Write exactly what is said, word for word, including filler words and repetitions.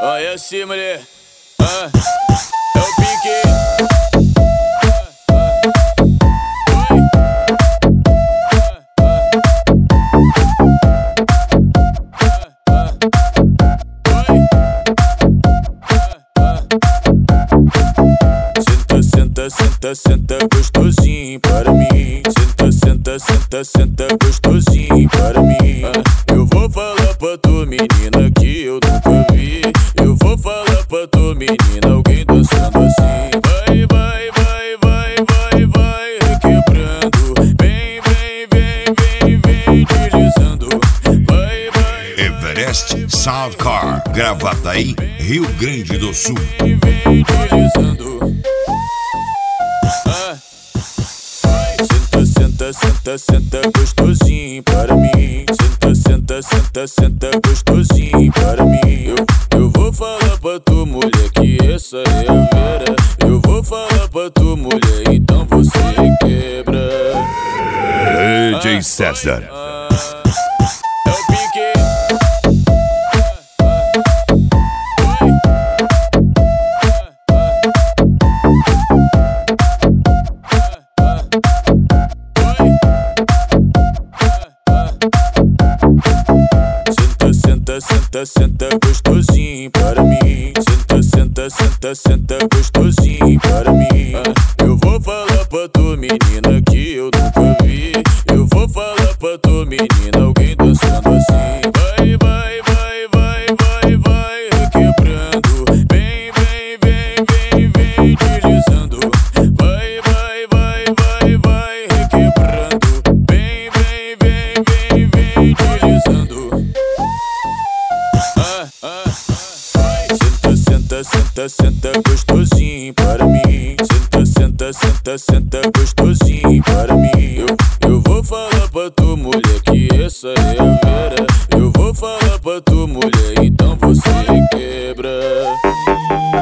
Olha assim, mulher. Ah, é o pique. Senta, senta, senta gostosinho para mim. Senta, senta, senta, senta gostosinho para mim. Eu vou falar pra tua menina que eu nunca vi. Eu vou falar pra tua menina alguém dançando assim. Vai, vai, vai, vai, vai, vai requebrando. Vem, vem, vem, vem, vem deslizando. Vai, vai, Everest Soundcar, Gravataí, Rio Grande do Sul. vem, vem deslizando. Senta, senta, senta gostosinho para mim. Senta, senta, senta, senta gostosinho para mim. Eu, eu vou falar pra tua mulher que essa é a Vera. Eu vou falar pra tua mulher, então você quebra. D J César. Ah, é o pique. Senta, senta, senta gostosinho para mim. Senta, senta, senta, senta gostosinho para mim. Eu vou falar pra tua menina que eu nunca vi. Eu vou falar pra tua menina alguém dançando assim. Vai, vai, vai, vai, vai, vai requebrando. Vem, vem, vem, vem, vem deslizando. Vai, vai, vai, vai, vai requebrando. Vem, vem, vem, vem, vem deslizando. Ah, ah, ah. Senta, senta, senta, senta gostosinho para mim. Senta, senta, senta, senta gostosinho para mim. Eu, eu vou falar pra tua mulher que essa é a Vera. Eu vou falar pra tua mulher, então você quebra.